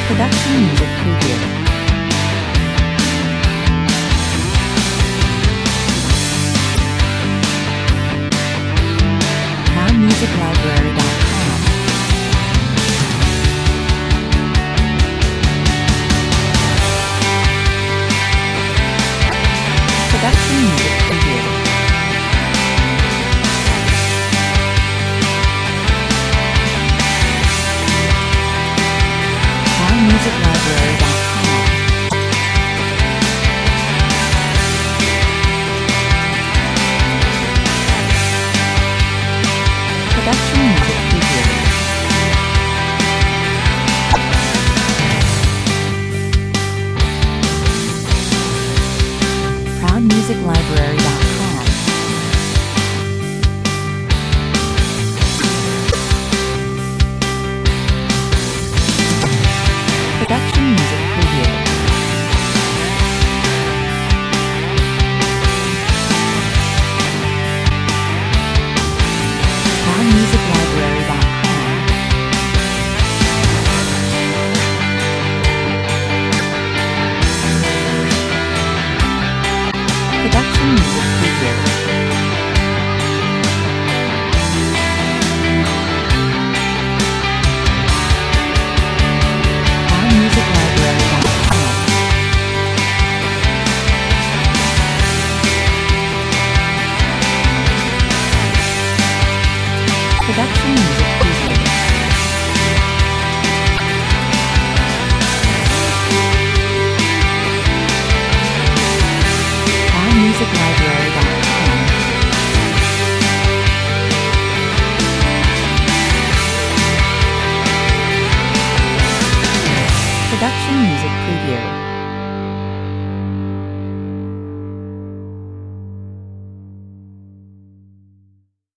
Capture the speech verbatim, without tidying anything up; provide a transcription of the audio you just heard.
Production music preview. Crown Music Library dot com. Production music preview. Crown Music Library dot com. Production music preview. Crown Music Library dot com. Production music preview. Crown Music Library dot com. Production music preview. Crown Music Library dot com. Production music preview. Crown Music Library dot com. Production music preview.